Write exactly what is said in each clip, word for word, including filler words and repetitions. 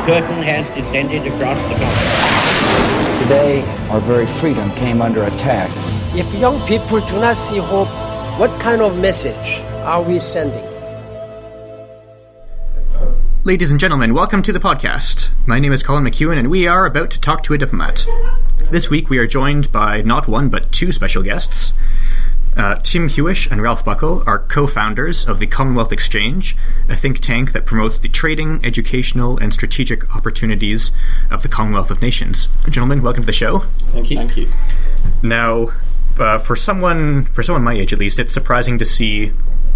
Curtain has descended across the continent. Today, our very freedom came under attack. If young people do not see hope, what kind of message are we sending? Ladies and gentlemen, welcome to the podcast. My name is Colin McEwen, and we are about to talk to a diplomat. This week we are joined by not one, but two special guests. Uh, Tim Hewish and Ralph Buckle are co-founders of the Commonwealth Exchange, a think tank that promotes the trading, educational, and strategic opportunities of the Commonwealth of Nations. Gentlemen, welcome to the show. Thank you. Thank you. Now, uh, for someone for someone my age at least, it's surprising to see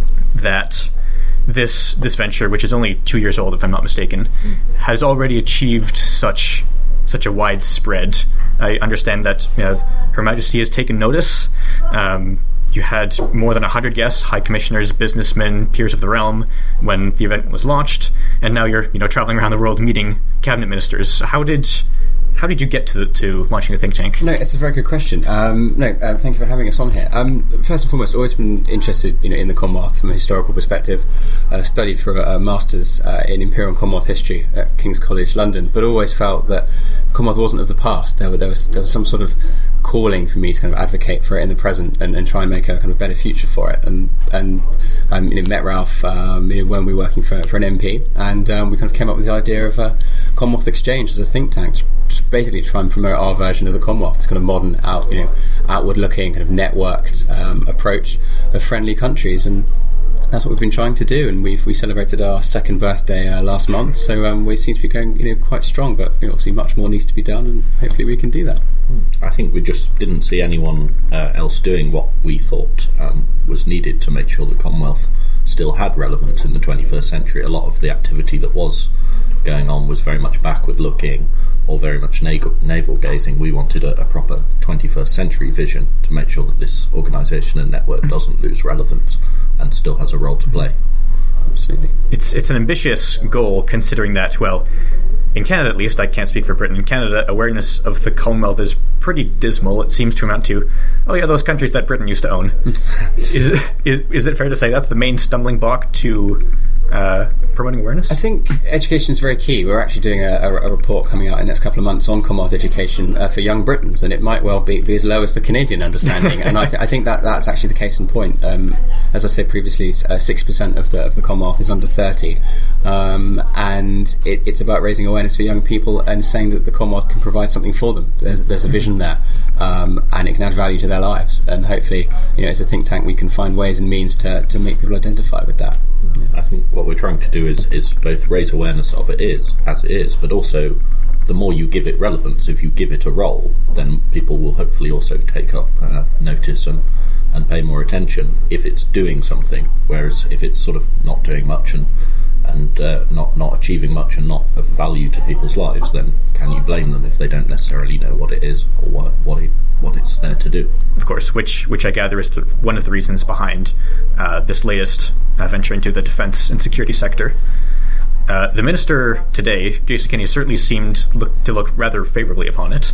that this this venture, which is only two years old if I'm not mistaken, mm. has already achieved such such a widespread. I understand that you know, Her Majesty has taken notice. Um, you had more than one hundred guests, high commissioners, businessmen, peers of the realm, when the event was launched, and now you're you know traveling around the world meeting cabinet ministers. How did how did you get to the, to launching a think tank? No, it's a very good question. Um, no, uh, thank you for having us on here. Um, first and foremost, always been interested you know, in the Commonwealth from a historical perspective. Uh, studied for a, a master's uh, in Imperial and Commonwealth history at King's College London, but always felt that the Commonwealth wasn't of the past. There, were, there was there was some sort of calling for me to kind of advocate for it in the present and, and try and make a kind of better future for it. And and um, you know, met Ralph um, you know, when we were working for, for an M P, and um, we kind of came up with the idea of a Commonwealth Exchange as a think tank, just basically to try and promote our version of the Commonwealth, this kind of modern, out you know, outward-looking, kind of networked um, approach of friendly countries. And that's what we've been trying to do, and we've we celebrated our second birthday uh, last month, so um, we seem to be going you know quite strong, but you know, obviously much more needs to be done, and hopefully we can do that. I think we just didn't see anyone uh, else doing what we thought um, was needed to make sure the Commonwealth still had relevance in the twenty-first century. A lot of the activity that was going on was very much backward looking or very much navel gazing. We wanted a, a proper twenty-first century vision to make sure that this organisation and network doesn't lose relevance and still has a role to play. Absolutely. It's it's an ambitious goal, considering that, well, in Canada at least, I can't speak for Britain, in Canada, awareness of the Commonwealth is pretty dismal. It seems to amount to, oh yeah, those countries that Britain used to own. is, it, is, is it fair to say that's the main stumbling block to uh, promoting awareness? I think education is very key. We're actually doing a, a, a report coming out in the next couple of months on Commonwealth education uh, for young Britons, and it might well be, be as low as the Canadian understanding. and I, th- I think that that's actually the case in point. Um, as I said previously, uh, six percent of the of the Commonwealth is under thirty, um, and it, it's about raising awareness for young people and saying that the Commonwealth can provide something for them. There's, there's a vision there, um, and it can add value to their lives. And hopefully, you know, as a think tank, we can find ways and means to, to make people identify with that. Yeah. I think what we're trying to do is, is both raise awareness of it is as it is, but also the more you give it relevance, if you give it a role, then people will hopefully also take up uh, notice and, and pay more attention if it's doing something. Whereas if it's sort of not doing much and and uh, not not achieving much and not of value to people's lives, then can you blame them if they don't necessarily know what it is or what what it what it's there to do? Of course, which which I gather is the, one of the reasons behind uh, this latest uh, venture into the defence and security sector. Uh, the minister today, Jason Kenney, certainly seemed look, to look rather favourably upon it,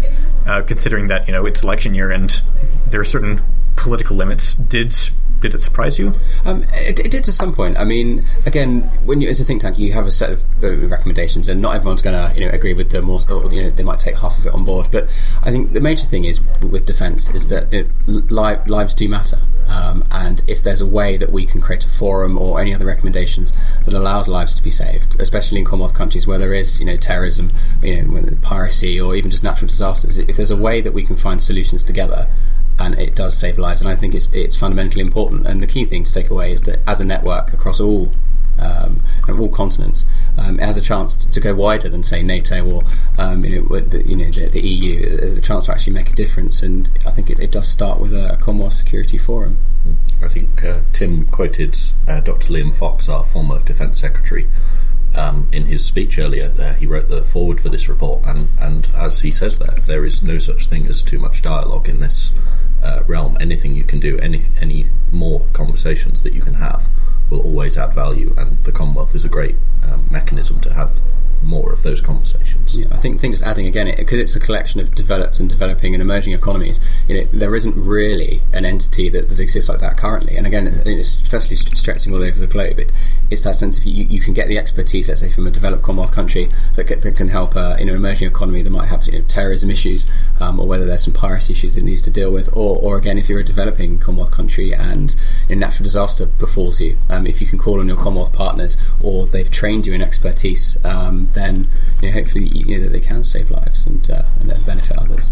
uh, considering that you know it's election year and there are certain political limits. Did did it surprise you? Um, it, it did to some point. I mean, again, when you as a think tank, you have a set of uh, recommendations, and not everyone's going to you know agree with them, or, or you know they might take half of it on board. But I think the major thing is with defence is that it, li- lives do matter. Um, and if there's a way that we can create a forum or any other recommendations that allows lives to be saved, especially in Commonwealth countries where there is, you know, terrorism, you know, piracy, or even just natural disasters, if there's a way that we can find solutions together, and it does save lives, and I think it's it's fundamentally important. And the key thing to take away is that as a network across all um, all continents, um, it has a chance to, to go wider than say NATO or um, you know the, you know the, the E U. There's a chance to actually make a difference, and I think it, it does start with a Commonwealth Security Forum. I think uh, Tim quoted uh, Doctor Liam Fox, our former Defence Secretary, um, in his speech earlier. Uh, he wrote the foreword for this report, and, and as he says there, there is no such thing as too much dialogue in this uh, realm. Anything you can do, any any more conversations that you can have will always add value, and the Commonwealth is a great um, mechanism to have more of those conversations. Yeah, I think, think just adding again, it, because it's a collection of developed and developing and emerging economies, you know, there isn't really an entity that, that exists like that currently. And again, especially stretching all over the globe, it, it's that sense of you, you can get the expertise, let's say, from a developed Commonwealth country that, that can help uh, in an emerging economy that might have, you know, terrorism issues, um, or whether there's some piracy issues that it needs to deal with, or, or again, if you're a developing Commonwealth country and a natural disaster befalls you, um, if you can call on your Commonwealth partners, or they've trained you in expertise, um, then you know, hopefully you know, that they can save lives and, uh, and benefit others.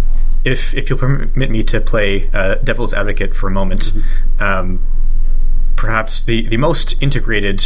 If if you'll permit me to play uh, devil's advocate for a moment, mm-hmm. um, perhaps the, the most integrated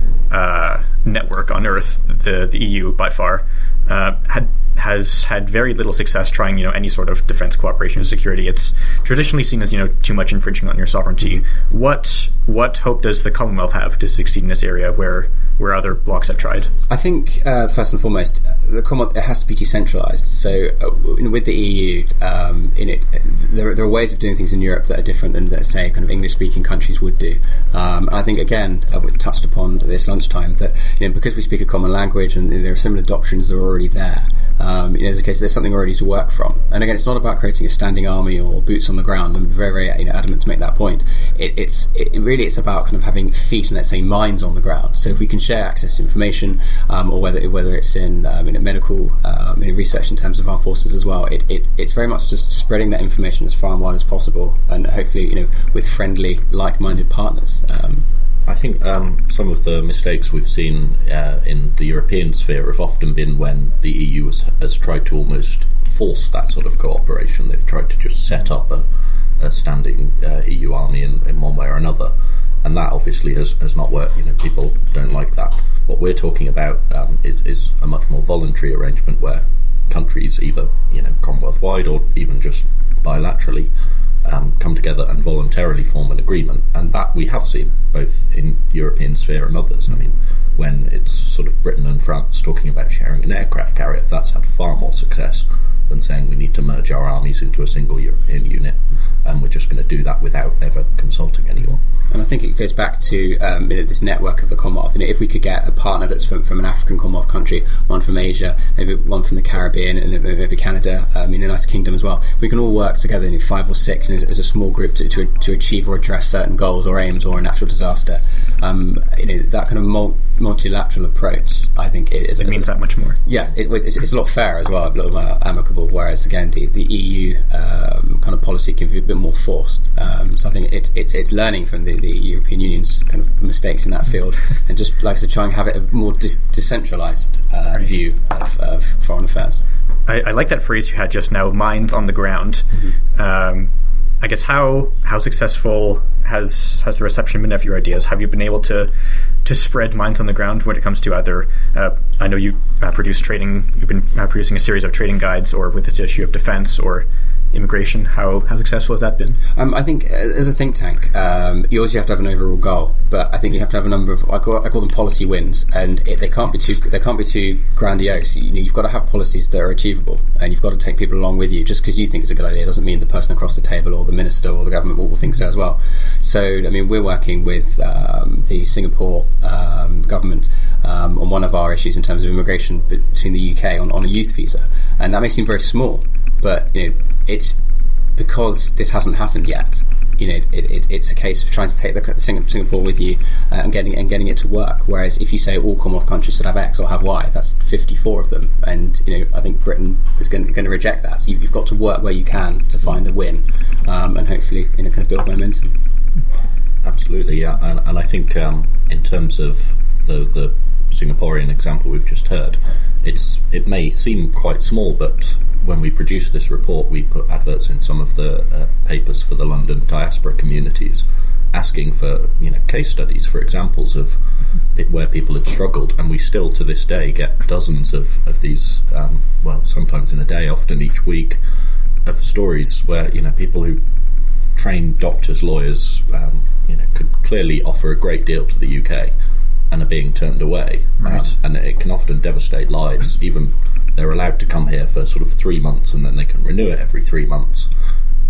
uh, network on Earth, the, the E U by far, uh, had has had very little success trying, you know, any sort of defense cooperation or security. It's traditionally seen as, you know, too much infringing on your sovereignty. What what hope does the Commonwealth have to succeed in this area where where other blocs have tried? I think uh, first and foremost, the Commonwealth, it has to be decentralised. So uh, with the E U, um, in it, there, there are ways of doing things in Europe that are different than, let's say, kind of English-speaking countries would do. Um, and I think again, uh, we touched upon this lunchtime that, you know, because we speak a common language and, and there are similar doctrines that are already there. Um, you know, there's a case there's something already to work from. And again, it's not about creating a standing army or boots on the ground. I'm very, very you know, adamant to make that point. It, it's it, really it's about kind of having feet and, let's say, minds on the ground. So if we can share access to information, um, or whether whether it's in, um, in medical um, in research in terms of our forces as well, it, it it's very much just spreading that information as far and wide as possible, and hopefully, you know, with friendly, like-minded partners. Um, I think um, some of the mistakes we've seen uh, in the European sphere have often been when the E U has, has tried to almost force that sort of cooperation. They've tried to just set up a, a standing uh, E U army in, in one way or another, and that obviously has, has not worked. You know, people don't like that. What we're talking about um, is, is a much more voluntary arrangement where countries, either, you know, Commonwealth-wide or even just bilaterally, Um, come together and voluntarily form an agreement, and that we have seen both in European sphere and others. I mean, when it's sort of Britain and France talking about sharing an aircraft carrier, that's had far more success than saying we need to merge our armies into a single European unit, and we're just going to do that without ever consulting anyone. And I think it goes back to um, you know, this network of the Commonwealth. You know, if we could get a partner that's from, from an African Commonwealth country, one from Asia, maybe one from the Caribbean, and maybe Canada, um, in the United Kingdom as well, we can all work together in five or six as, as a small group to, to to achieve or address certain goals or aims or a natural disaster. Um, you know, that kind of mul- multilateral approach, I think, is, it means that much more. Yeah, it, it's, it's a lot fairer as well, a little more amicable. Whereas again, the, the E U um, kind of policy can be a bit more forced. Um, so I think it's it's it's learning from the, the European Union's kind of mistakes in that field, and just like to try and have it a more dis- decentralised uh, right. view of, of foreign affairs. I, I like that phrase you had just now, minds on the ground. Mm-hmm. Um, I guess how how successful has has the reception been of your ideas? Have you been able to to spread minds on the ground when it comes to either? Uh, I know you uh, produce trading. You've been uh, producing a series of trading guides, or with this issue of defence or immigration. How how successful has that been? Um, I think as a think tank, um, you always have to have an overall goal, but I think you have to have a number of I call, I call them policy wins, and it, they can't be too they can't be too grandiose. You know, you've got to have policies that are achievable, and you've got to take people along with you. Just because you think it's a good idea doesn't mean the person across the table or the minister or the government will think so as well. So, I mean, we're working with um, the Singapore um, government um, on one of our issues in terms of immigration between the U K on, on a youth visa, and that may seem very small, but you know, it's because this hasn't happened yet. You know, it, it, it's a case of trying to take the Singapore with you uh, and getting and getting it to work. Whereas if you say all Commonwealth countries should have X or have Y, that's fifty-four of them, and you know, I think Britain is going, going to reject that. So you've got to work where you can to find a win, um, and hopefully, you know, kind of build momentum. Absolutely, yeah, and, and I think um, in terms of the the Singaporean example we've just heard, it's it may seem quite small, but when we produced this report, we put adverts in some of the uh, papers for the London diaspora communities, asking for, you know, case studies, for examples of it, where people had struggled, and we still to this day get dozens of of these. Um, well, sometimes in a day, often each week, of stories where, you know, people who trained doctors, lawyers, um, you know, could clearly offer a great deal to the U K, and are being turned away, right. um, and it can often devastate lives. Even they're allowed to come here for sort of three months, and then they can renew it every three months.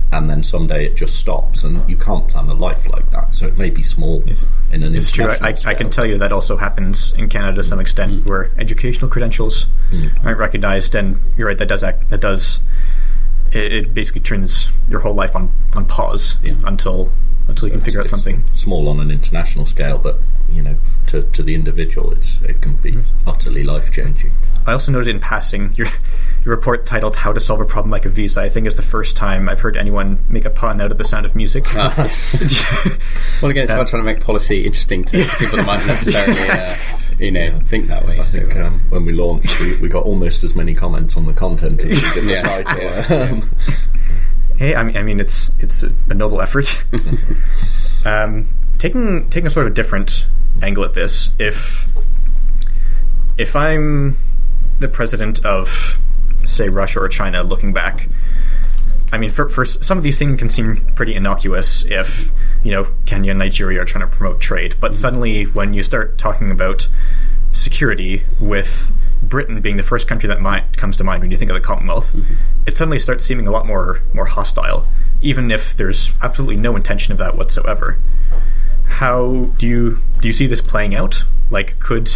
and then someday it just stops, and you can't plan a life like that. So it may be small it's, in an it's international true. I, scale. I can tell you that also happens in Canada to some extent, mm. where educational credentials mm. aren't recognized, and you're right, that does act, that does it, it basically turns your whole life on, on pause yeah. until until so you can figure out something. Small on an international scale, but you know, to to the individual, it's it can be mm. utterly life changing. I also noted in passing your your report titled "How to Solve a Problem Like a Visa." I think is the first time I've heard anyone make a pun out of the sound of music. Oh, yes. Well, again, it's about um, trying to make policy interesting to, to people that might necessarily, uh, you know, think that way. I so. think um, when we launched, we, we got almost as many comments on the content as we did the yeah, title. Yeah, um, hey, I mean, I mean, it's it's a noble effort. um, taking taking a sort of different angle at this, if if I'm the president of, say, Russia or China, looking back, I mean, for, for some of these things can seem pretty innocuous if, you know, Kenya and Nigeria are trying to promote trade. But suddenly, when you start talking about security, with Britain being the first country that might, comes to mind when you think of the Commonwealth, mm-hmm. it suddenly starts seeming a lot more more hostile, even if there's absolutely no intention of that whatsoever. How do you do you see this playing out? Like, could,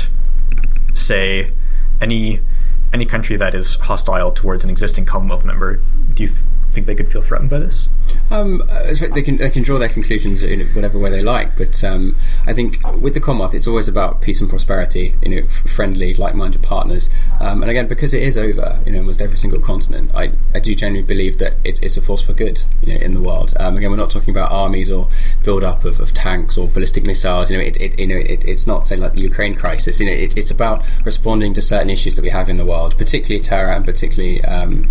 say, any any country that is hostile towards an existing Commonwealth member, do you th- think they could feel threatened by this? Um, they can they can draw their conclusions in whatever way they like, but um, I think with the Commonwealth, it's always about peace and prosperity. You know, f- friendly, like-minded partners, um, and again, because it is over, you know, almost every single continent. I, I do genuinely believe that it, it's a force for good, you know, in the world. Um, again, we're not talking about armies or build-up of, of tanks or ballistic missiles. You know, it, it you know it, it's not say like the Ukraine crisis. You know, it, it's about responding to certain issues that we have in the world, particularly terror and particularly. Um,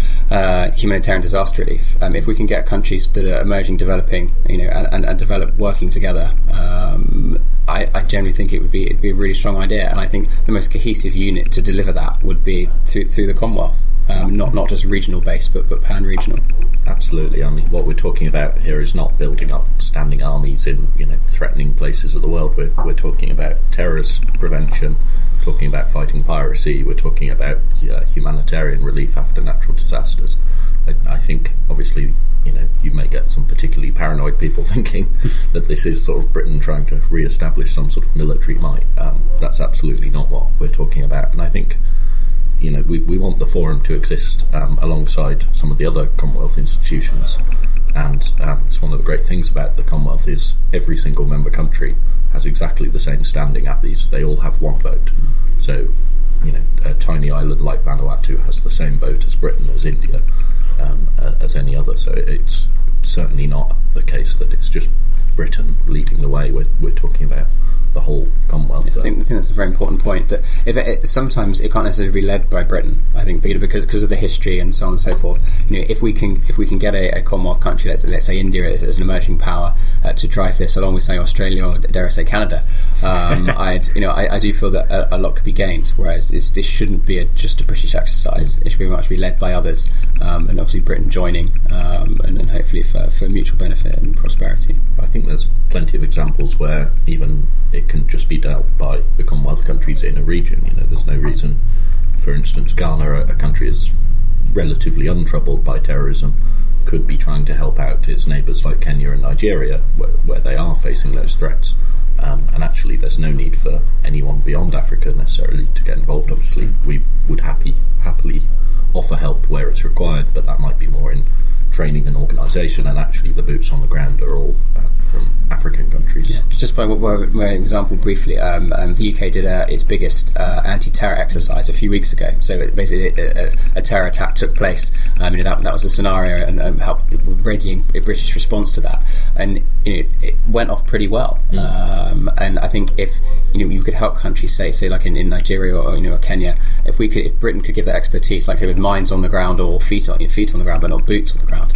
Uh, humanitarian disaster relief. Um, if we can get countries that are emerging, developing, you know, and, and, and develop working together, um, I, I generally think it would be it'd be a really strong idea. And I think the most cohesive unit to deliver that would be through through the Commonwealth, um, not not just regional based, but but pan-regional. Absolutely. I mean, what we're talking about here is not building up standing armies in, you know, threatening places of the world. We're we're talking about terrorist prevention. Talking about fighting piracy, we're talking about uh, humanitarian relief after natural disasters. I, I think, obviously, you know, you may get some particularly paranoid people thinking that this is sort of Britain trying to re-establish some sort of military might. Um, that's absolutely not what we're talking about. And I think, you know, we, we want the forum to exist um, alongside some of the other Commonwealth institutions. And um, it's one of the great things about the Commonwealth is every single member country has exactly the same standing at these. They all have one vote. So, you know, a tiny island like Vanuatu has the same vote as Britain, as India, um, as any other. So it's certainly not the case that it's just Britain leading the way. We're, we're talking about the whole Commonwealth. I think, I think that's a very important point. That if it, it, sometimes it can't necessarily be led by Britain. I think because because of the history and so on and so forth. You know, if we can if we can get a, a Commonwealth country, let's let's say India as, as an emerging power, uh, to drive this along with say Australia or dare I say Canada, um, I'd you know I, I do feel that a, a lot could be gained. Whereas this, this shouldn't be a, just a British exercise. It should very much be led by others, um, and obviously Britain joining, um, and, and hopefully for, for mutual benefit and prosperity. I think there's plenty of examples where even it can just be dealt by the Commonwealth countries in a region. You know, there's no reason, for instance, Ghana, a, a country is relatively untroubled by terrorism, could be trying to help out its neighbours like Kenya and Nigeria, where, where they are facing those threats. Um, and actually, there's no need for anyone beyond Africa necessarily to get involved. Obviously, we would happy happily offer help where it's required, but that might be more in training and organisation, and actually the boots on the ground are all uh, from African countries. Yeah. Just by my example briefly, um, um, the U K did uh, its biggest uh, anti-terror exercise a few weeks ago. So it basically a, a, a terror attack took place. Um, you know, that, that was a scenario, and um, helped readying a British response to that. And you know, it went off pretty well. Mm. Um, and I think if you know you could help countries, say say like in, in Nigeria or you know or Kenya, if we could, if Britain could give that expertise, like say with mines on the ground or feet on you know, feet on the ground, but not boots on the ground.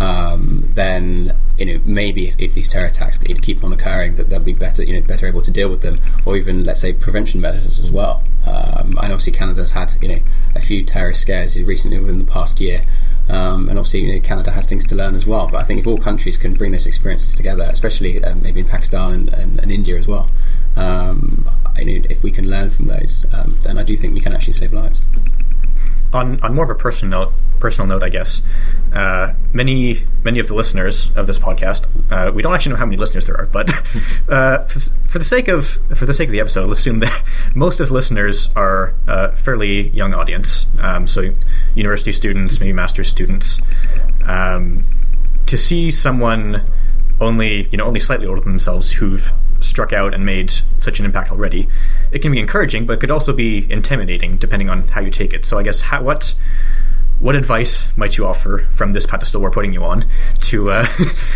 Um, then you know maybe if, if these terror attacks keep on occurring, that they'll be better you know better able to deal with them, or even let's say prevention measures as well. Um, and obviously Canada's had you know a few terrorist scares recently within the past year, um, and obviously you know, Canada has things to learn as well. But I think if all countries can bring those experiences together, especially um, maybe in Pakistan and, and, and India as well, um, you know, if we can learn from those, um, then I do think we can actually save lives. on on more of a personal note, personal note, I guess. Uh, many many of the listeners of this podcast, uh, we don't actually know how many listeners there are, but uh, for, for the sake of for the sake of the episode, let's assume that most of the listeners are a fairly young audience. Um, so university students, maybe master's students. Um, to see someone only you know only slightly older than themselves who've struck out and made such an impact already, it can be encouraging, but it could also be intimidating depending on how you take it. So I guess how, what what advice might you offer from this pedestal we're putting you on to uh,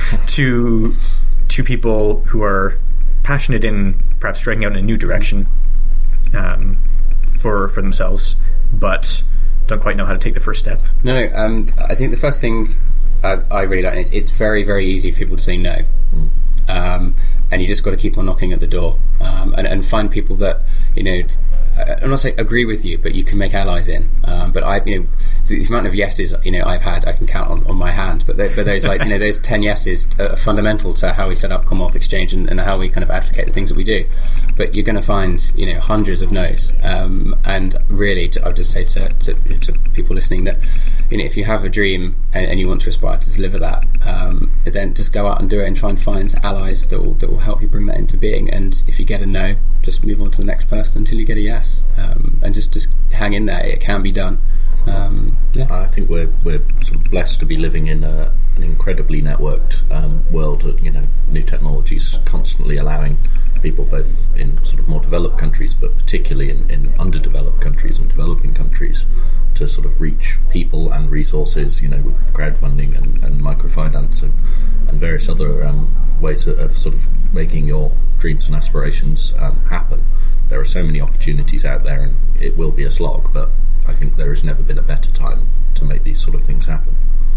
to to people who are passionate in perhaps striking out in a new direction um, for for themselves, but don't quite know how to take the first step? No, um, I think the first thing I, I really like is it's very, very easy for people to say no. Mm. Um, and you just got to keep on knocking at the door um, and, and find people that, you know, I'm not saying agree with you, but you can make allies in. Um, but I, you know, the amount of yeses, you know, I've had, I can count on, on my hand. But they, but those like, you know, those ten yeses are fundamental to how we set up Commonwealth Exchange and, and how we kind of advocate the things that we do. But you're going to find, you know, hundreds of no's. Um, and really, to, I'll just say to, to, to people listening that, you know, if you have a dream and, and you want to aspire to deliver that, um, then just go out and do it and try and find allies that will that will help you bring that into being. And if you get a no, just move on to the next person until you get a yes, um, and just, just hang in there. It can be done. Um, yeah. I think we're we're sort of blessed to be living in a, an incredibly networked um, world. You know, new technologies constantly allowing people, both in sort of more developed countries, but particularly in, in underdeveloped countries and developing countries, to sort of reach people and resources. You know, with crowdfunding and, and microfinance and, and various other um, ways of, of sort of making your dreams and aspirations um, happen. There are so many opportunities out there, and it will be a slog, but I think there has never been a better time to make these sort of things happen.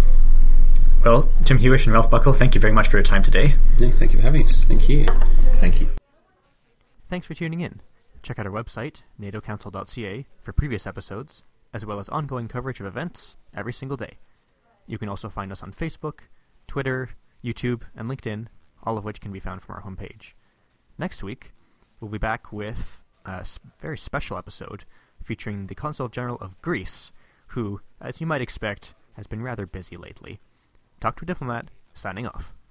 Well, Tim Hewish and Ralph Buckle, thank you very much for your time today. No, thank you for having us. Thank you. Thank you. Thanks for tuning in. Check out our website, nato council dot c a, for previous episodes, as well as ongoing coverage of events every single day. You can also find us on Facebook, Twitter, YouTube, and LinkedIn, all of which can be found from our homepage. Next week, we'll be back with a very special episode featuring the Consul General of Greece, who, as you might expect, has been rather busy lately. Talk to a Diplomat, signing off.